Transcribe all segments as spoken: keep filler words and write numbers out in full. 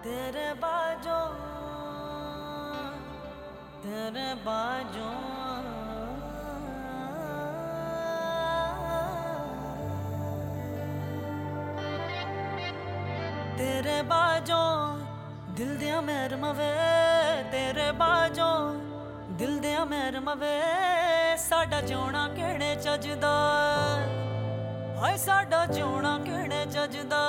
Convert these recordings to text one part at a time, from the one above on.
तेरे बाजों तेरे बाजों तेरे बाजों दिल दिया मेहर मवे तेरे बाजों दिल दिया मेहर मवे साडा जिउणा किहड़े चजदा हाय साडा जिउणा किहड़े चजदा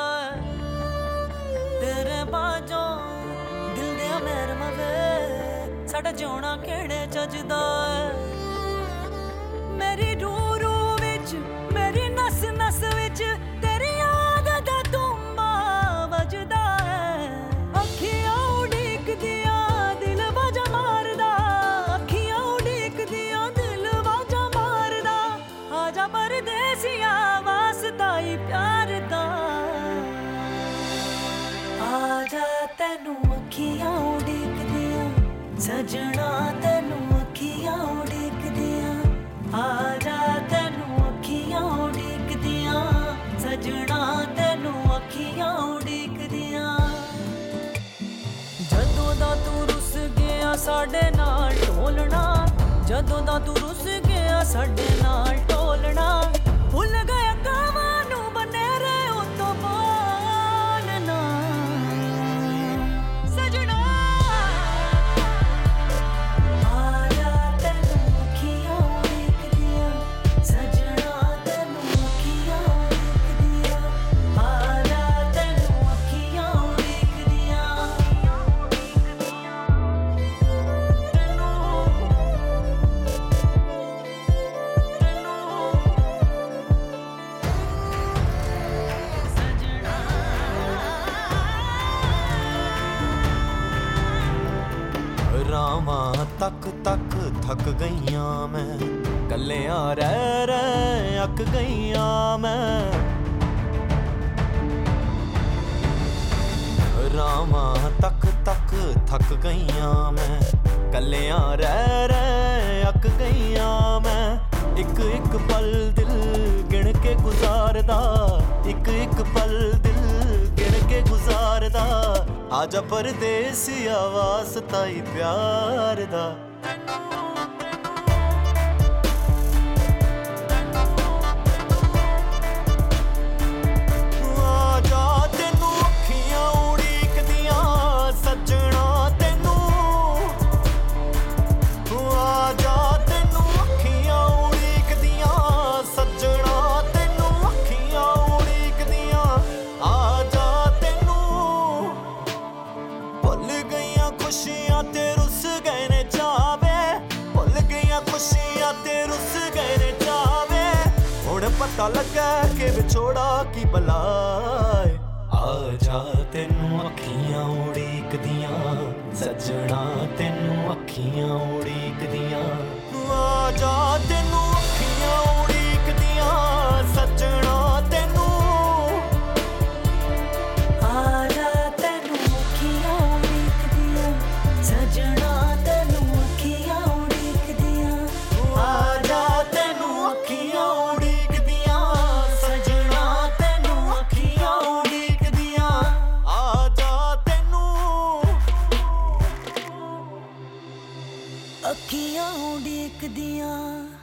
तेरे बाजों दिल दिया मेहर मवे साडा जिउणा किहड़े चजदा मेरी रूह रूह विच मेरी नस नस विच तेरी याद दा तुम्बा वजदा अखियां उड़ीकदियां दिल वाजा मारदा अखियां उड़ीकदियां दिल वाजा मारदा आजा परदेसिया वास्ता ही प्यार दा आजा तैनू अखियां उड़ीकदियां सजना तैनू अखियां उड़ीकदियां आजा तैनू अखियां उड़ीकदियां सजना तैनू अखियां उड़ीकदियां जदों दा तू रुस गया साडे नाल ढोलना जदों दा तू रुस गया साडे नाल ढोलना भुल गया कावां नू बनेरे उतों बोलना सजना आजा तैनू अखियां उड़ीकदियां सजना तैनू अखियां उड़ीकदियां आजा तैनू अखियां उड़ीकदियां रावां तक तक थक गईयां मैं कल्लियां रह रह अक गईयां मैं रावां तक तक थक गईयां मैं कल्लियां रह रह अक गईयां मैं एक एक पल दिल गिण के गुजारदा एक एक पल दिल गिण के गुजारदा आजा परदेसिया वास्ता ही प्यार दा आजा तैनू अखियां उड़ीकदियां सजना तैनू आजा तैनू अखियां उड़ीकदियां सजना तैनू अखियां उड़ीकदियां आजा तैनू भुल गईयां खुशियां ते रुस गए ने जावे भुल गईयां खुशियां ते रुस गए ने जावे हुण पता लगा कि विछोड़ा की बलाए आजा तैनू अखियां उड़ीकदियां सजना तैनू अखियां उड़ीकदियां आजा तैनू अखियां उड़ीकदियां सजना तैनू आजा तैनू अखियां उड़ीकदियां सजना तैनू अखियां उड़ीकदियां आजा तैनू अखियां उड़ीकदियां सजना तैनू अखियां उड़ीकदियां आजा तैनू अखियां उड़ीकदियां।